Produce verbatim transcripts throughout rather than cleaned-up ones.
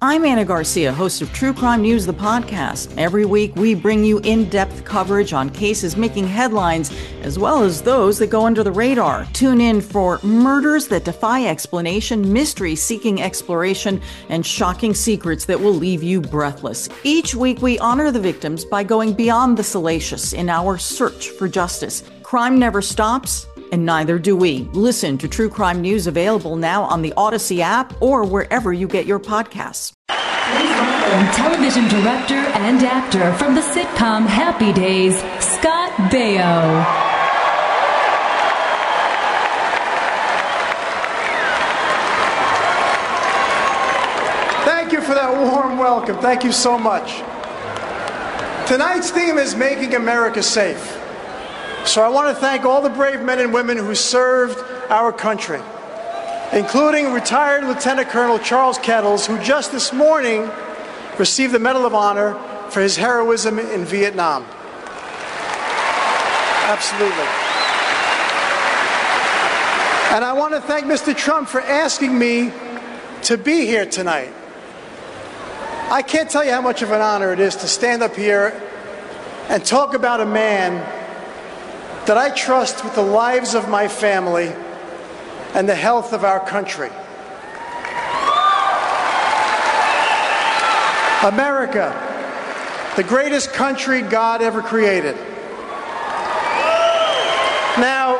I'm Anna Garcia, host of True Crime News, the podcast. Every week, we bring you in-depth coverage on cases making headlines, as well as those that go under the radar. Tune in for murders that defy explanation, mystery seeking exploration, and shocking secrets that will leave you breathless. Each week, we honor the victims by going beyond the salacious in our search for justice. Crime never stops, and neither do we. Listen to True Crime News, available now on the Odyssey app or wherever you get your podcasts. Please welcome television director and actor from the sitcom Happy Days, Scott Baio. Thank you for that warm welcome. Thank you so much. Tonight's theme is Making America Safe. So I want to thank all the brave men and women who served our country, including retired Lieutenant Colonel Charles Kettles, who just this morning received the Medal of Honor for his heroism in Vietnam. Absolutely. And I want to thank Mister Trump for asking me to be here tonight. I can't tell you how much of an honor it is to stand up here and talk about a man that I trust with the lives of my family and the health of our country. America, the greatest country God ever created. Now,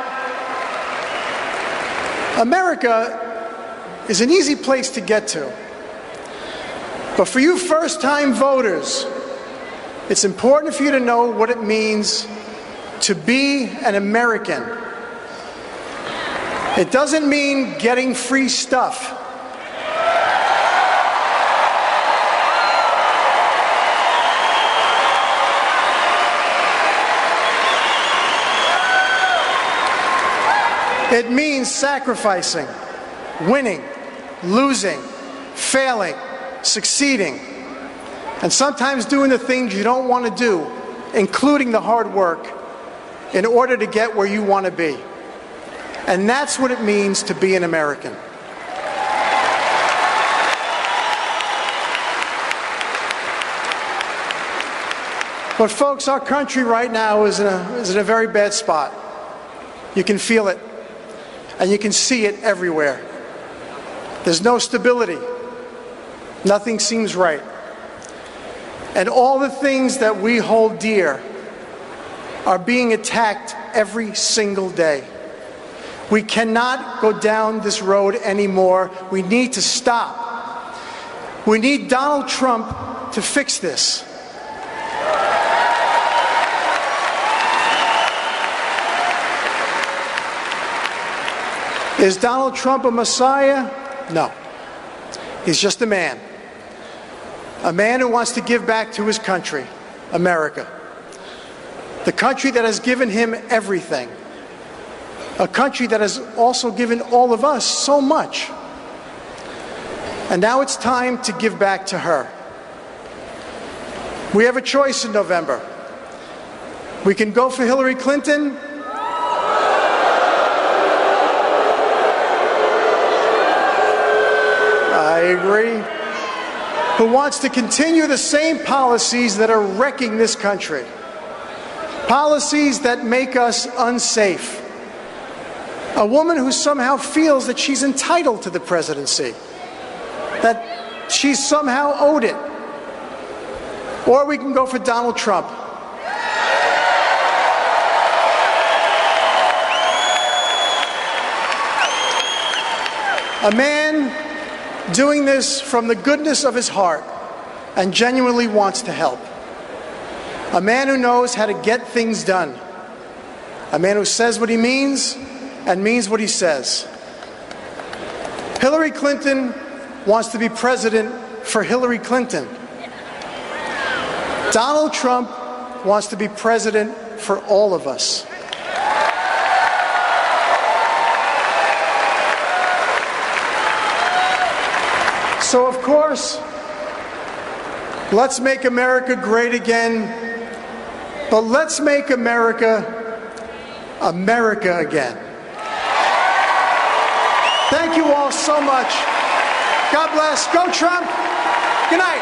America is an easy place to get to. But for you first-time voters, it's important for you to know what it means to be an American. It doesn't mean getting free stuff. It means sacrificing, winning, losing, failing, succeeding, and sometimes doing the things you don't want to do, including the hard work, in order to get where you want to be. And that's what it means to be an American. But folks, our country right now is in a, is in a very bad spot. You can feel it, and you can see it everywhere. There's no stability. Nothing seems right. And all the things that we hold dear are being attacked every single day. We cannot go down this road anymore. We need to stop. We need Donald Trump to fix this. Is Donald Trump a messiah? No. He's just a man. A man who wants to give back to his country, America. The country that has given him everything. A country that has also given all of us so much. And now it's time to give back to her. We have a choice in November. We can go for Hillary Clinton, I agree, who wants to continue the same policies that are wrecking this country. Policies that make us unsafe. A woman who somehow feels that she's entitled to the presidency, that she's somehow owed it. Or we can go for Donald Trump. A man doing this from the goodness of his heart and genuinely wants to help. A man who knows how to get things done. A man who says what he means and means what he says. Hillary Clinton wants to be president for Hillary Clinton. Donald Trump wants to be president for all of us. So, of course, let's make America great again, but let's make America, America again. Thank you all so much. God bless. Go Trump. Good night.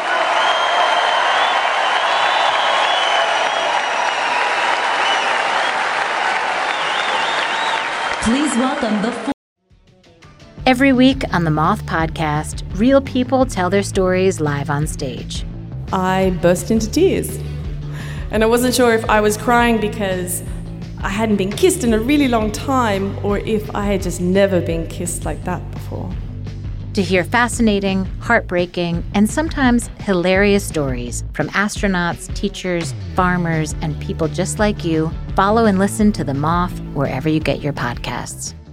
Please welcome the four. Every week on the Moth Podcast, real people tell their stories live on stage. I burst into tears. And I wasn't sure if I was crying because I hadn't been kissed in a really long time or if I had just never been kissed like that before. To hear fascinating, heartbreaking, and sometimes hilarious stories from astronauts, teachers, farmers, and people just like you, follow and listen to The Moth wherever you get your podcasts.